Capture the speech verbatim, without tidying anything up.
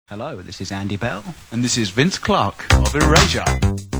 Hello, this is Andy Bell. And this is Vince Clarke of Erasure.